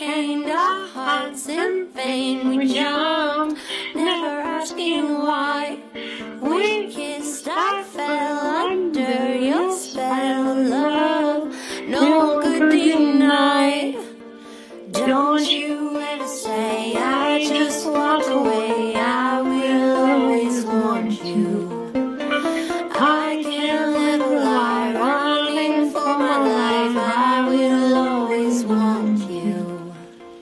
chained our hearts in vain. We jumped, never asking why. We kissed, I fell under your spell of love. No one could deny. Don't you ever say I just walked away. I will always want you. I can't live a lie, running for my life. I will always want you.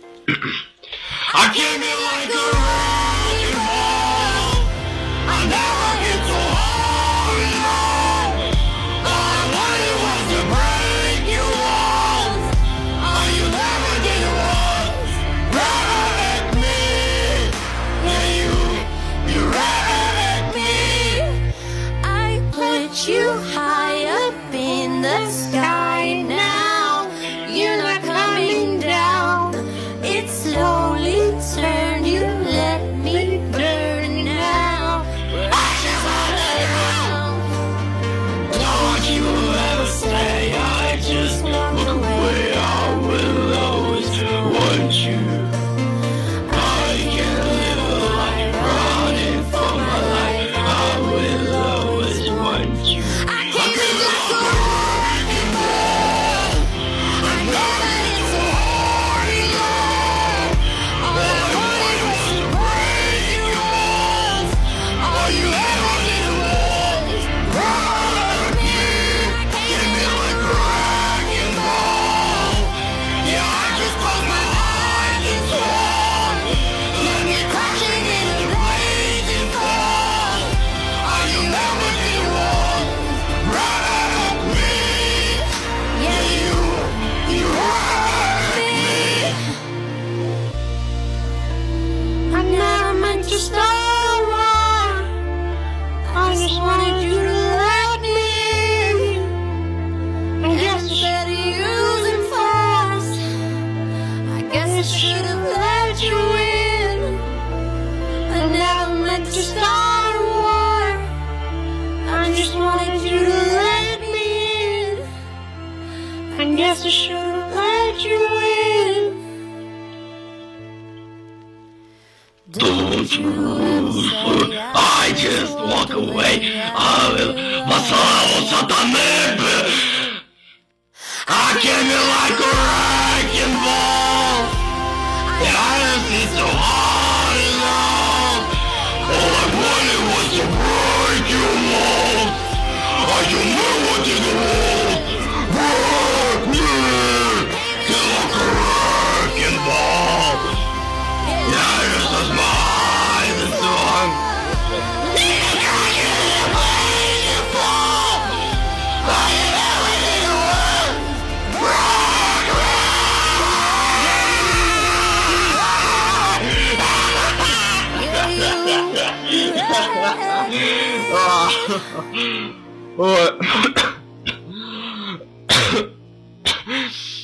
I came in like a wrecking ball. I never get so hard. All I wanted was to break your walls. All you never did was wreck me. Yeah, you wrecked me. I put you high up in the sky. Now you're not coming down. It slowly turned. You let me burn now. Ashes on the ground. Don't you ever say I just look away. I will always want you. I can't live a life running for my life. I will always want you. I came in like a wrecking ball. I never did so hard enough. All I wanted was to break your walls. All you ever did was wreck me. Came in like a wrecking ball. Yeah, I just closed my eyes and swung. Let me crashing in a blazing fall. All you never did was wreck me. Yeah, You wrecked me. I never meant to start a war. I just wanted you to let me in. I guess instead of using force, I guess I should have let you in. I never meant to start a war. I just wanted you to let me in. I guess I should have let you in. Don't you I just walk away. I will vassal satané. I came in like a wrecking ball. And I just need so hard enough. All I wanted was to break your walls. All you never did was wreck me. Feel like a wrecking ball. Yeah, this is my song.